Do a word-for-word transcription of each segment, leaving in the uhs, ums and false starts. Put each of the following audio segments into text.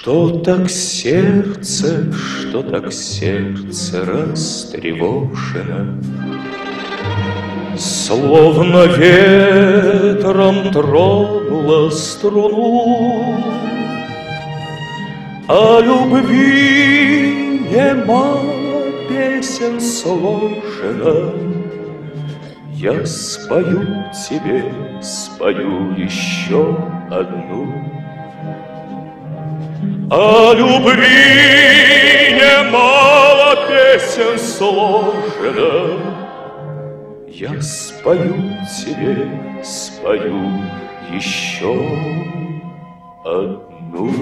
Что так сердце, что так сердце растревожено, словно ветром тронула струну. О любви немало песен сложено. Я спою тебе, спою еще одну. О любви немало песен сложено. Я спою тебе, спою еще одну.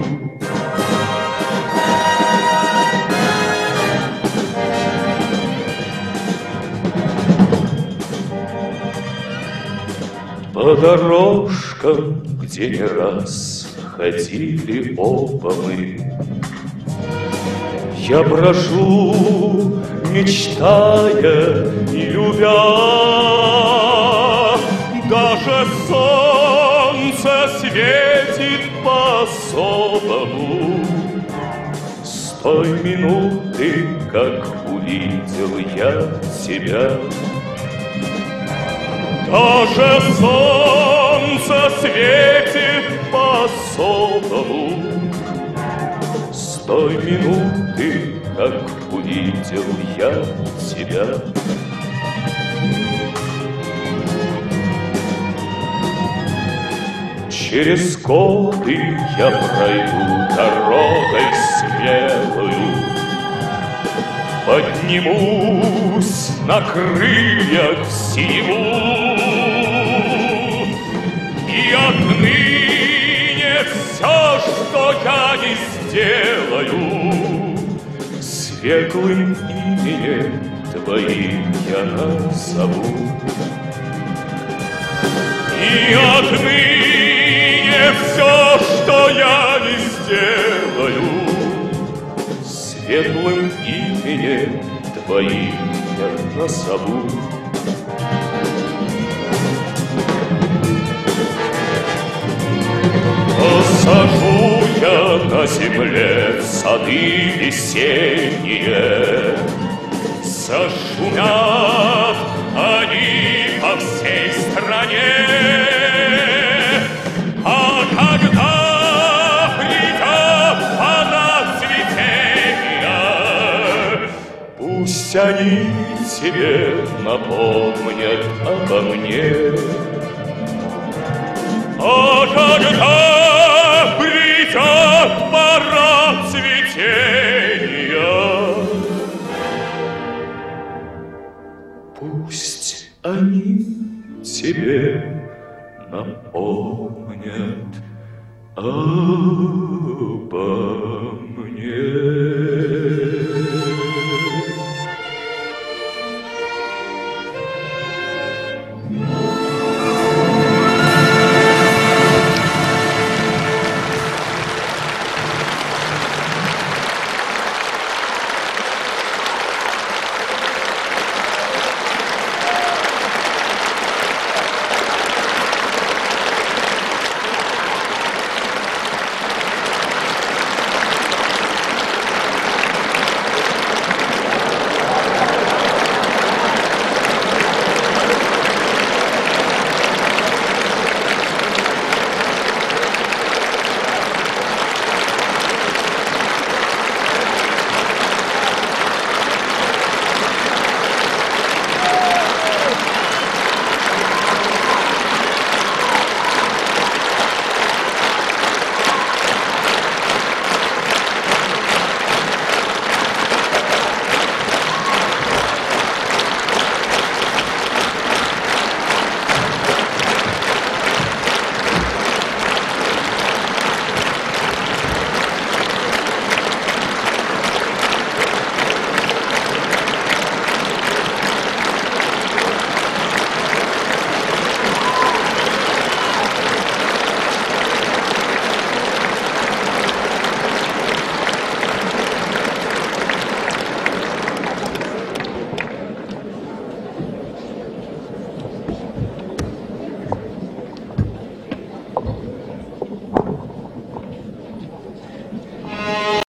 По дорожкам, где не раз ходили оба мы, я брожу, мечтая и любя. Даже солнце светит по-особому с той минуты, как увидел я тебя. Даже солнце светит по-особому с той минуты, как увидел я тебя. Через годы я пройду дорогой смелую, поднимусь на крыльях в синеву, и отныне все, что я не сделаю, светлым именем твоим я назову. И отныне все, что я не сделаю, светлым именем твоим я назову. Посажу я на земле сады весенние, зашумят они по всей стране. А когда придет пора цветения, пусть они тебе напомнят обо мне. А когда придет пора цветения, пусть они тебе напомнят обо мне.